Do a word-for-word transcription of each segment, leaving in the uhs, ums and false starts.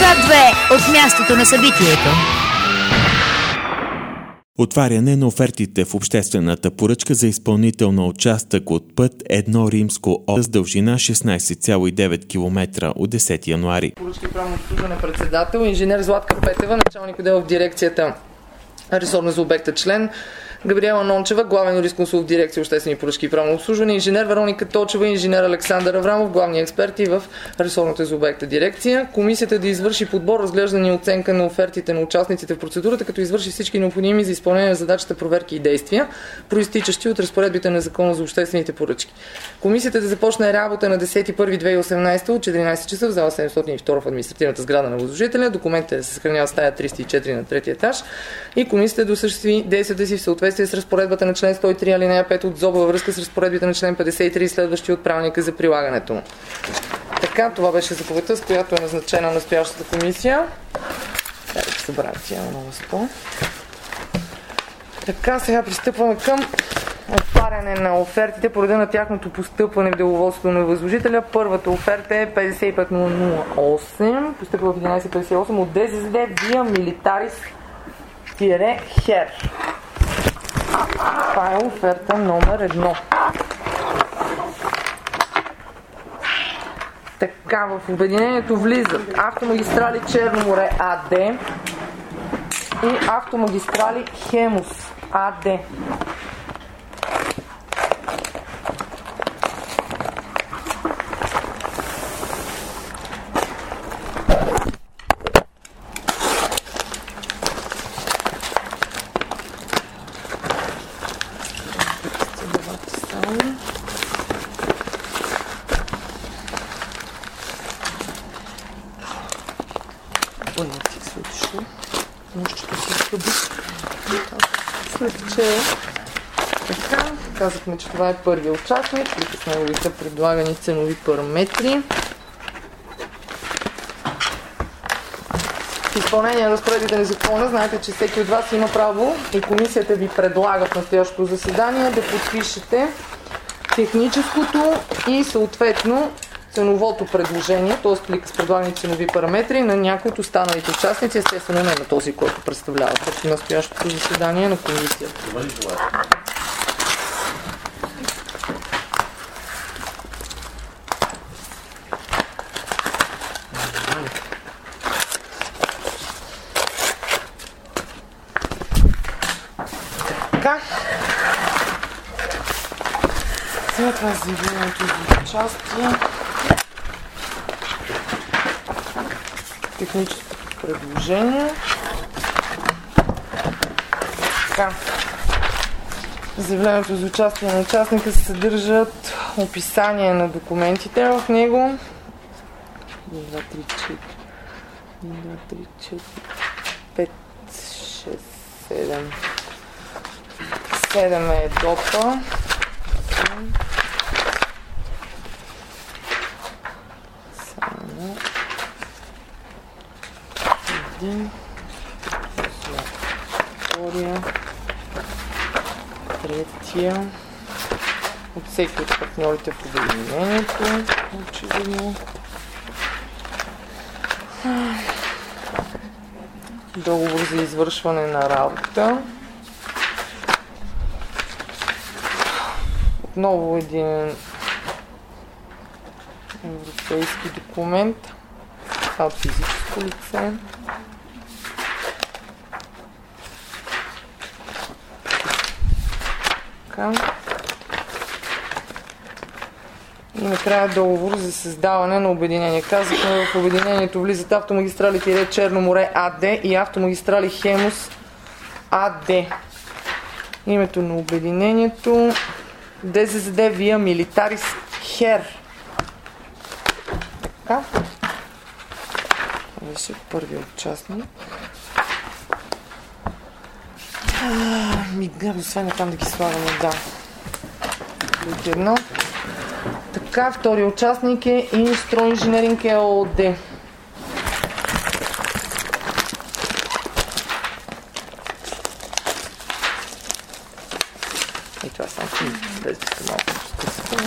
К две от мястото на събитието. Отваряне на офертите в обществената поръчка за изпълнител на участък от път едно Римско О с дължина шестнайсет цяло и девет километра от десети януари. Поръчки правно обслужване председател, инженер Златка Петева, началник отдел в дирекцията ресорна за обекта член, Габриела Нончева, главен юрисконсулт в дирекция обществени поръчки и правно обслужване, инженер Вероника Точева, инженер Александър Аврамов, главни експерти в ресорната за обекта дирекция. Комисията да извърши подбор, разглеждане и оценка на офертите на участниците в процедурата, като извърши всички необходими за изпълнение на задачата проверки и действия, проистичащи от разпоредбите на Закона за обществените поръчки. Комисията да започне работа на десети първи две хиляди и осемнадесета от четиринайсет часа в зала седемстотин и втора в административната сграда на възложителя. Документите се съхраняват в стая триста и четири на третия етаж и комисията да осъществи действията си в съответствие с разпоредбата на член сто и три алинея пет от ЗОБ във връзка с разпоредбите на член петдесет и три, следващи от правилника за прилагането му. Така, това беше заповедта, с която е назначена настоящата комисия. Трябва да събравя тя на сто. Така, сега пристъпваме към отваряне на офертите по реда на тяхното постъпване в деловодството на възложителя. Първата оферта е петдесет и пет нула нула осем, постъпва в единайсет петдесет и осем от ДЗЗД Via Militaris Хер. Това е оферта номер едно. Така, в обединението влизат Автомагистрали Черно море АД и Автомагистрали Хемус АД. Така, казахме, че това е първият участник, които с неговите предлагани ценови параметри. В изпълнение на разпоредбите на закона, знаете, че всеки от вас има право и комисията ви предлага в настоящото заседание да подпишете техническото и съответно ценовото предложение, т.е. плик с предлагани ценови параметри на някои от останалите участници, естествено не на този, който представлява в настоящото заседание на комисията. Така. Сега това е заявлението за участие. Техническото предложение. Така. Заявлението за участие на участника се съдържат описание на документите в него. едно, два, три, четири, едно, два, три, четири, пет, шест, седем. седем е допа. Само един. Втория. Третия. От всеки от партньорите в обединението. Очевидно. Договор за извършване на работа. Отново един европейски документ. Това от физическо лице. Така. И накрая договор за създаване на обединение. Казахме, в обединението влизат Автомагистрали Черно море АД и Автомагистрали Хемус АД. Името на обединението ДЗЗД Via Militaris Хер. Така. Това беше първият участник. Мига, освен там да ги слагаме, да. Други едно. Така, вторият участник е Инстро Инженеринг ЕООД. И това само без да сте малко скъсване.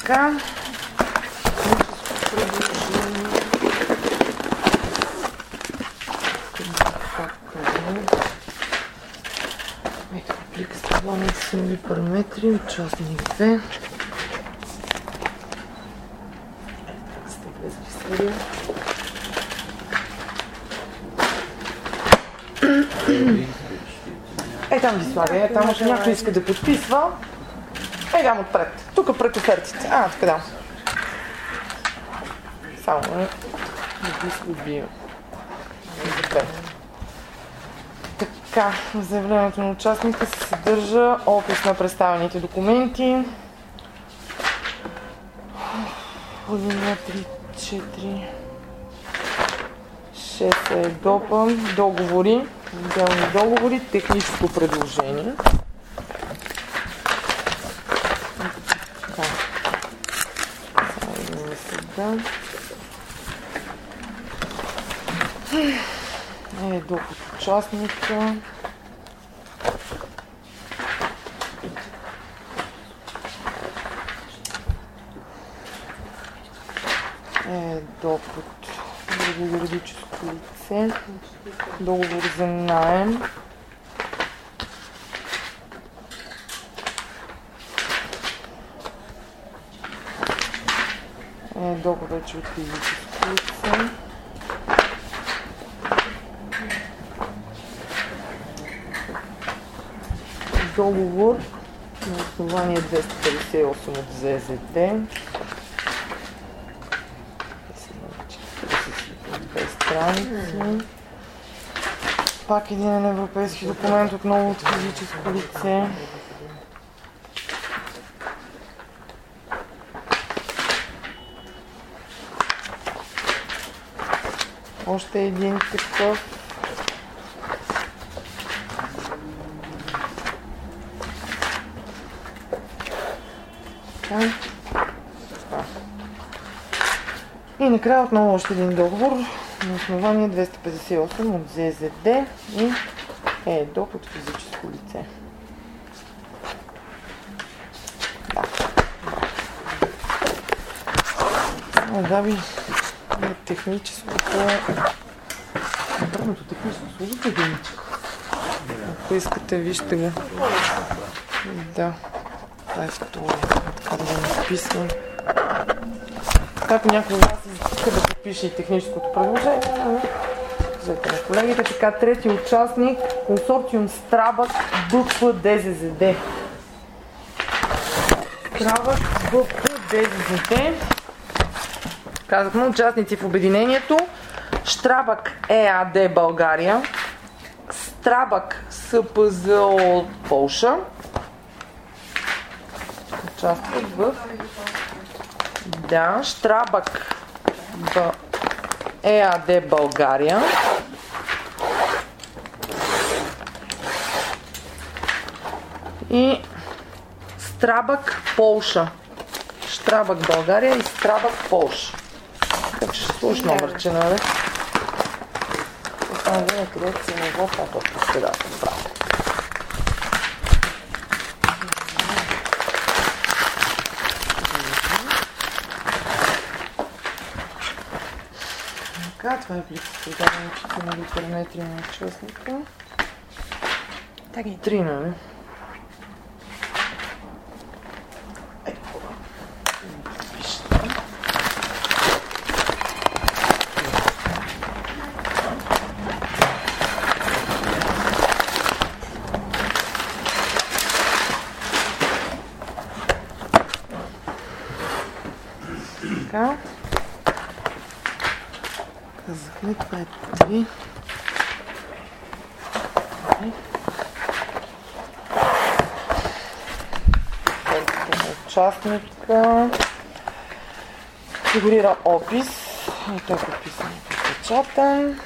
Така. Ето, аплика с таблоните с нови параметри, участник две. Сте влезли в серия. Е, там ги слага, е, там ако някой иска да подписва. Е, там отпред. Тук пред офертите. А, така да. Само е. Да ги сгубия. Така, в заявлението на участника се съдържа опис на представените документи. Линия три, четири, шест е допа, договори, отделни договори, техническо предложение. Така. Сега. Е, доход участника. Е, доход друго юридическо лице. Договор за наем. Е, договор вече от физическо лице. Договор на основание двеста петдесет и осем от ЗЗД. две страници. Пак един европейски документ, отново от физическо лице. Още един такъв. И накрая отново още един договор на основание двеста петдесет и осем от ЗЗД и е доход от физическо лице. Да. Само да ви техническото... Първото техническо служите геничко. Ако искате, вижте го. Да. Това е второ. Така да го написвам. Ако някой от вас иска да подпише и техническото предложение, взете на колегите. Така, трети участник, консорциум Страбак БП ДЗЗД. Страбак БП ДЗЗД. Казахме, участници в обединението. Штрабак ЕАД България. Страбак СПЗО от Полша. Участват в Да, Штрабак Б... ЕАД България. И Страбак Полша. Штрабак България и Страбак Полша. Как ще слуш номерче, нали? Това е където си не го папа по средата. Браво. Така, това е предадените нови параметри на участника. Таги. Три, нали? Така. Казахме, това е три. Участника. Фигурира опис. И той е подписан и подпечатан.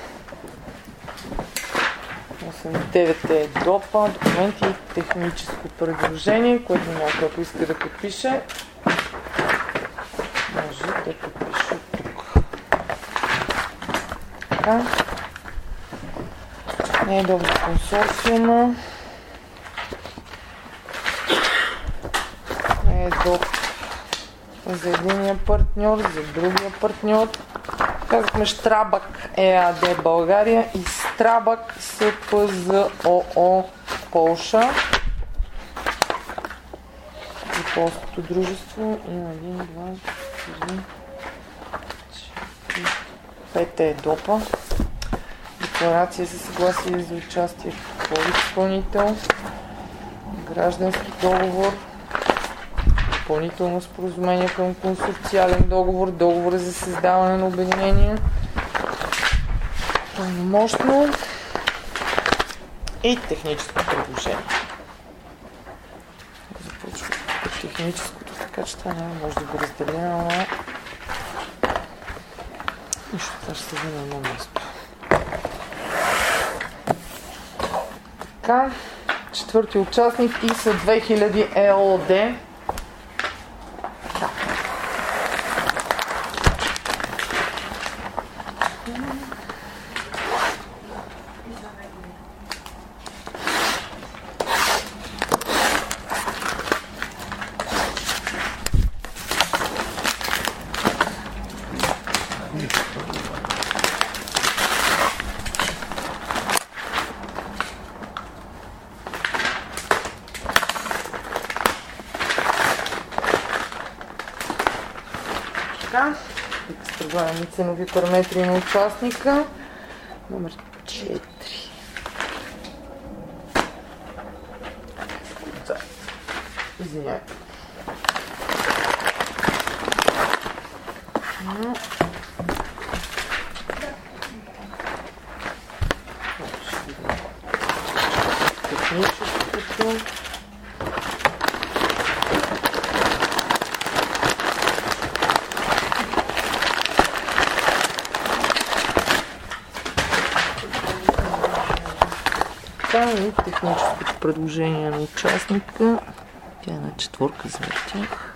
осем девет е допа, документи и техническо предложение, което някой, ако иска да подпише, може да подпише тук. Така. Не е добре консорциума. Не е доп за единия партньор, за другия партньор. Казахме Штрабак ЕАД България и Страбак СПЗОО Полша. За полското дружество има един, два, три, четири, пет е допа. Декларация за съгласие за участие в подизпълнител. Граждански договор. Допълнително споразумение към консорциален договор. Договор за създаване на обединение. Пълномощно. И техническо предложение. Започва от техническото, така че това няма може да го разделим, но нищо, това ще се вземе на едно място. Така, четвърти участник и са две хиляди ЕООД. Така, предлагаме ценови параметри на участника. Номер четири. Извинявайте. Техническото. И техническото предложение на участника. Тя е на четворка за тях.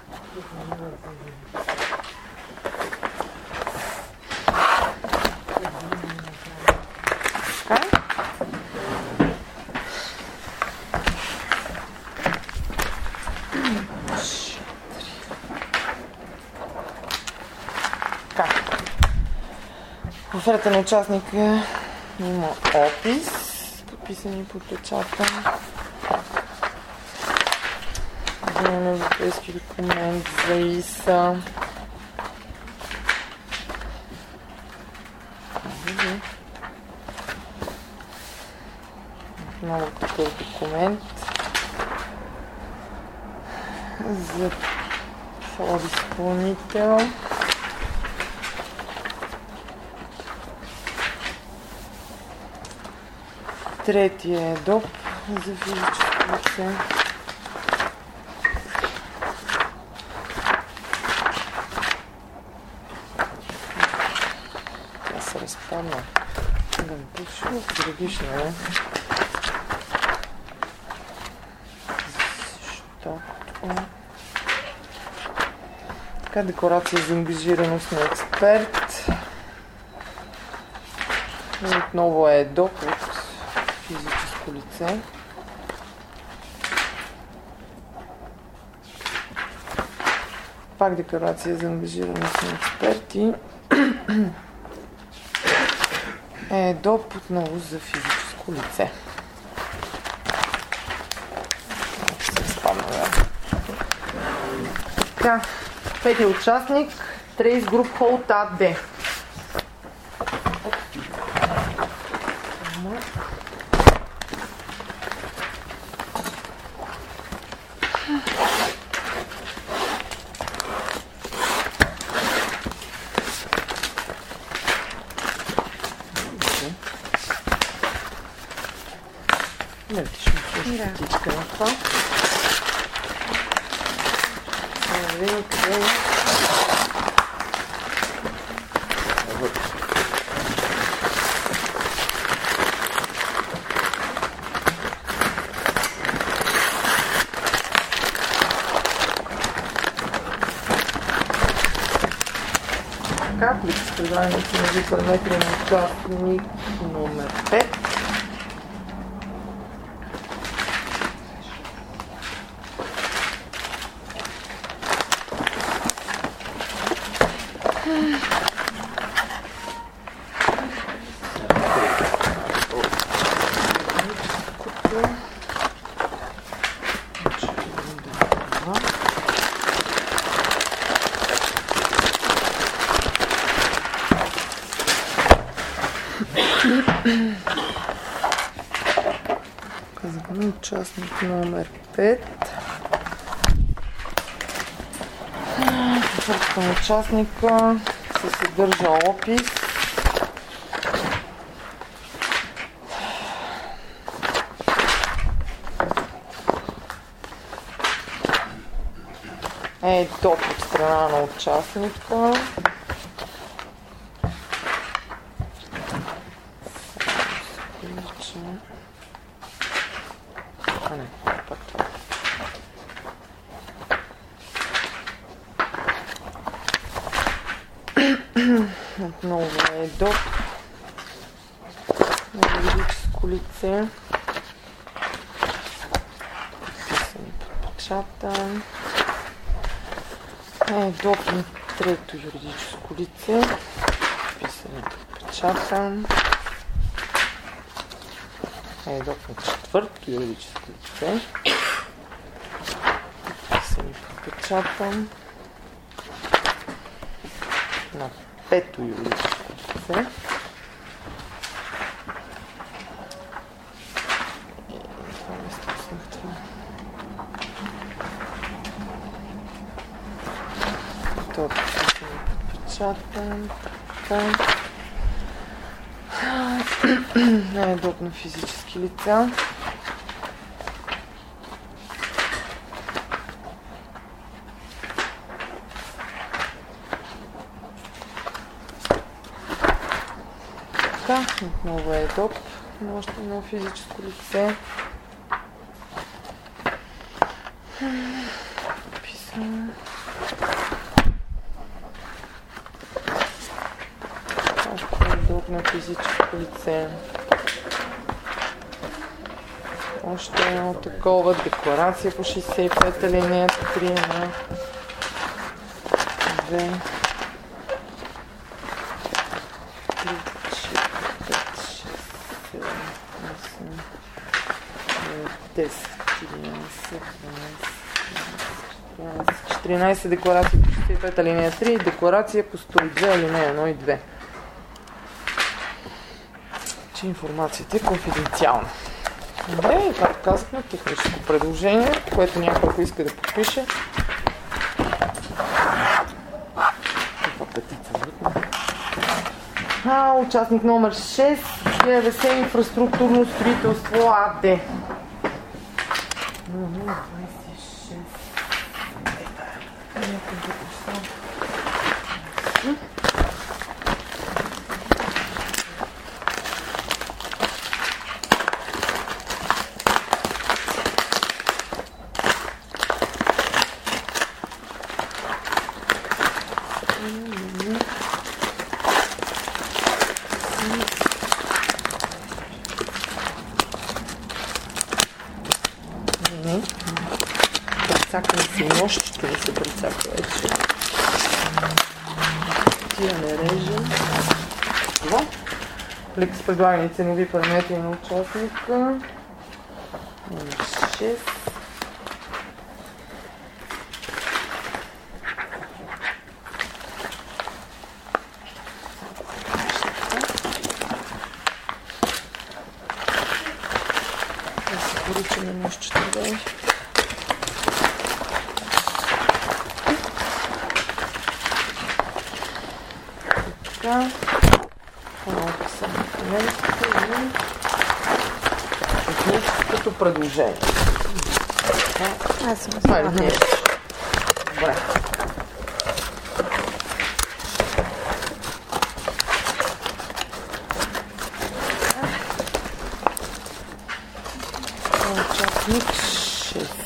Така. Така. В оферта на участника има опис. Подписани по печата. Един европейски документ за ИСА. Много такъв документ за подизпълнител. Третия е ДОП за физическо лице. Тя се разпадна. Да ми пише, предишно е. Защото... Така, декларация за ангажираност на експерт. И отново е ДОП от физическо лице. Пак декларация за ангажираност на експерти. Е ДОП отново за физическо лице. Така, петия участник Trace Group Hold ей ди. Птичка на това. Да видим къде е. Така, които се предлагаме ценови параметри на участник номер пет. Участник номер пет. Четвъртата на участника се съдържа опис. Е, топ от страна на участника. А, не, пак това. Отново е доп на юридическо лице. Подписан и подпечатан. Е доп на трето юридическо лице. Подписан и подпечатан. Е доп на четвърто юридическо лице. Подписан и подпечатан. На пето юридическо лице. Това не спуснах това. Това подписан и подпечатан. Така. Е доп на физически лица. Така, отново е доп на още едно физическо лице. Писано. Още е доп на физическо лице. Още едно такова. Декларация по шейсет и пет алинея три на две. десет, единайсет, дванайсет, четиринайсет декларации по шейсет и пет алинея три и декларация по сто и две алинея едно и две. Че информацията е конфиденциална. Добре, и както казахме, техническо предложение, което някой ако иска да подпише. Това петица въртна. А, участник номер шест, ГВС инфраструктурно строителство АД. двайсет и шест. Прецакаме си нощчето да се прецака вече. Тия не режем. Това. Плик с предлагани ценови параметри на участника. Номер шест. Да се поручаме нощчето да. Така. Малко са документите и техническото предложение. Аз съм знала. Добре. Участник шест.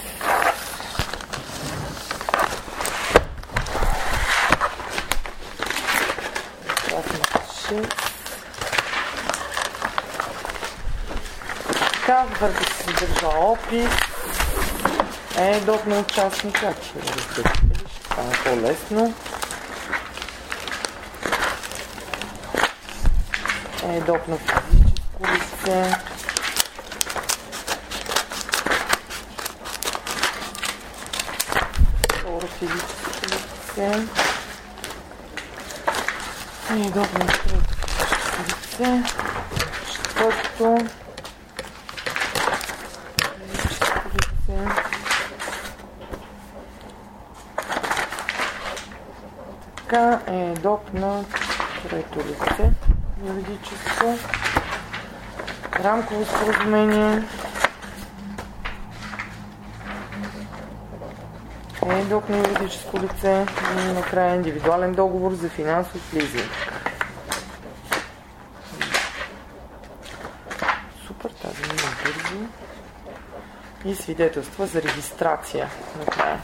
Така, върху се съдържа опис. Е, доп на участника. Ще стане по-лесно. Е, доп на физическо лице. Второ физическо лице. Е, доп на трето физическо лице. Четвърто. Така е док на трето лице юридическо. Рамково споразумение. Е док на юридическо лице. И накрая индивидуален договор за финансов лизинг. Супер, тази мина бързо. И свидетелства за регистрация накрая.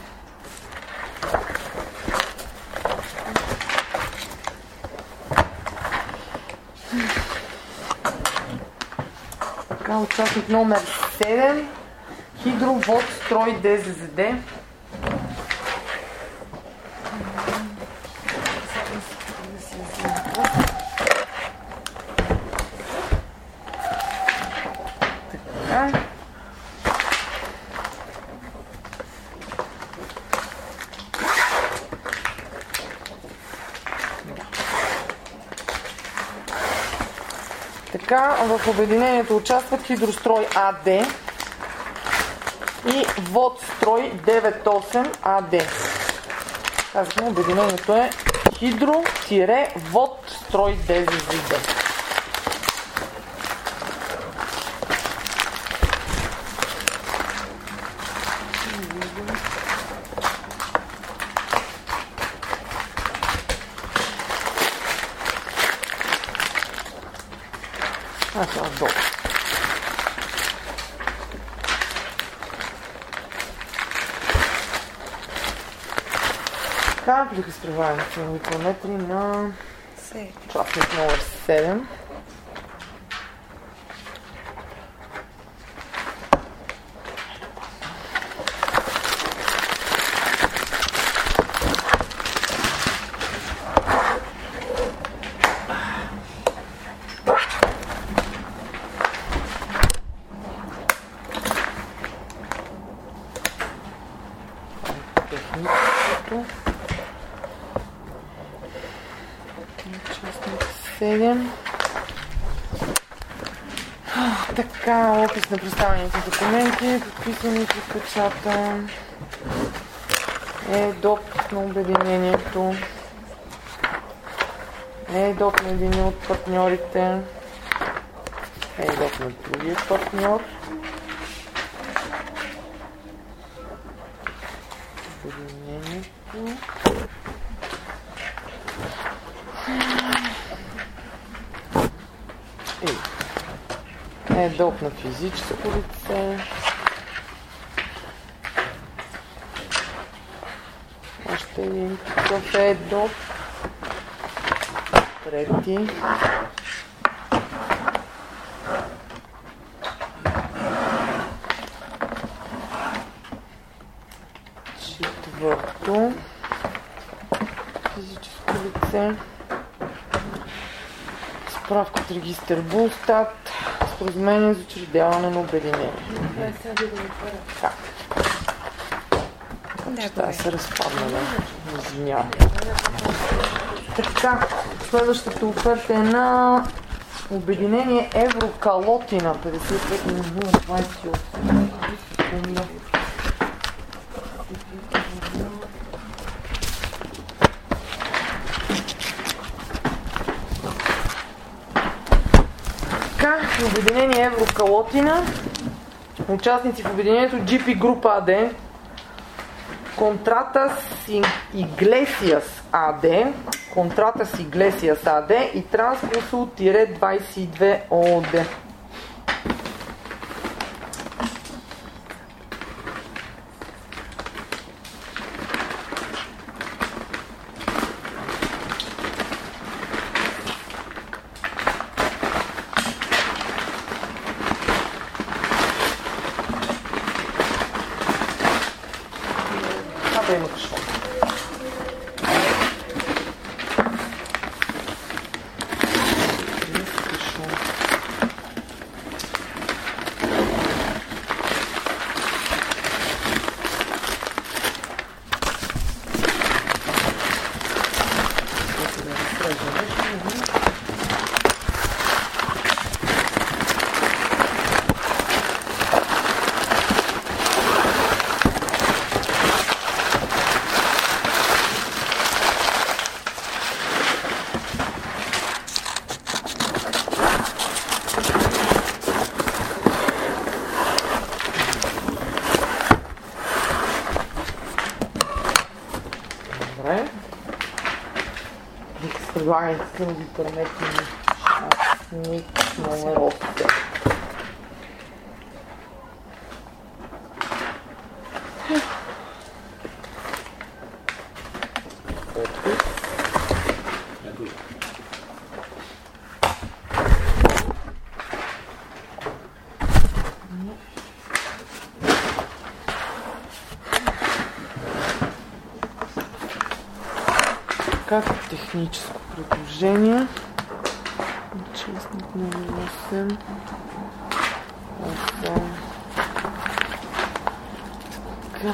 Така, участник номер седем. Хидровод строй ДЗЗД. Така. Така, в обединението участват Хидрострой АД и Водстрой девет осем АД. Казахме, обединението е Хидро-Водстрой ДЗЗД. А, това е долу. Така, влиха с преварянето на километри на участник номер седем. Техническото. Участник седем. Така, опис на представените документи, подписани под печата. Е доп на обединението. Е доп на един от партньорите. Е доп на другия партньор. Обединението. Е доп на физическо лице. Още един такъв е доп. Трети. Четвърто. Физическо лице. Справка от регистър Булстат. Споразумение за учредяване на обединение. Така. Ще се разпадна, да? Извинявам. Така, следващата оферта е на обединение Еврокалотина. петдесет и пет нула двадесет и осем. Обединение Еврокалотина. Участници в обединението Джи Пи Груп АД, Контратас Иглесиас АД, Контратас Иглесиас АД и Трансконсул двадесет и две ООД. Да има кашон. предлаганите ценови параметри на частник номер осем. Как техническо предложение? Частник номер осем. осем. Така.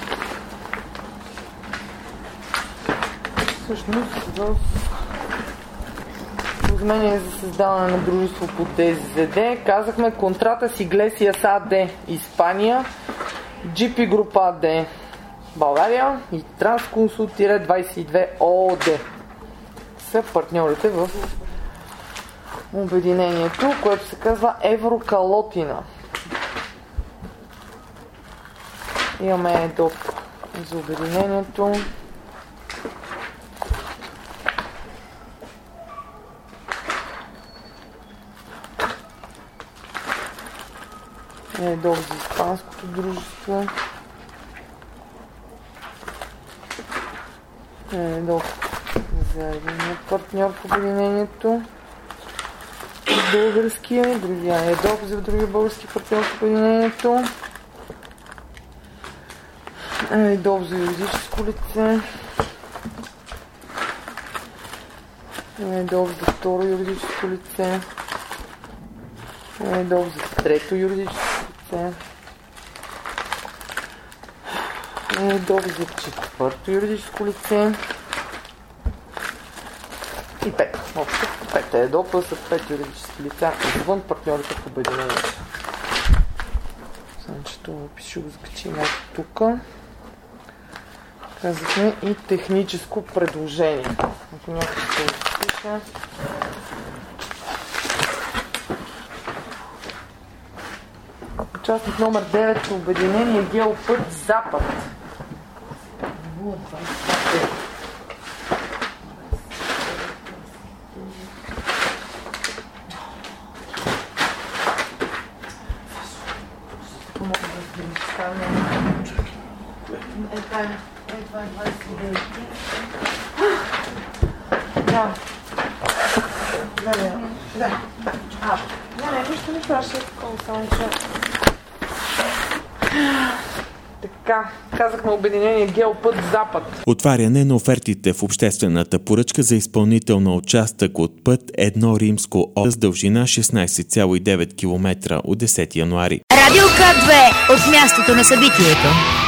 Всъщност в споразумение за създаване на дружество по ДЗД казахме контрата с Иглесиас АД Испания, джи пи Груп АД България и Трансконсулт двайсет и две ООД са партньорите в обединението, което се казва Еврокалотина. Имаме доп за обединението. Е доп за испанското дружество. Е доп за един партньор в обединението. Българския, другия е доп за другия български партньор в обединението. Е доп за юридическо лице. Е доп за второ юридическо лице. Е доп за трето юридическо лице. Е доп за четвърто юридическо лице. И пет. Общо пет е допъл са пет юридически лица извън партньорите в обединението. Значи това ще го закачим тук. Казахме и техническо предложение. Ако някой ще го запиша. Участник номер девет в обединение Геопът Запад. Да. Да, да. Да. А, не, не, нищо не праща такова, само че... Така, казахме обединение Геопът Запад. Отваряне на офертите в обществената поръчка за изпълнител на участък от път едно Римско О с дължина шестнайсет цяло и девет километра от десети януари. Радио К две от мястото на събитието.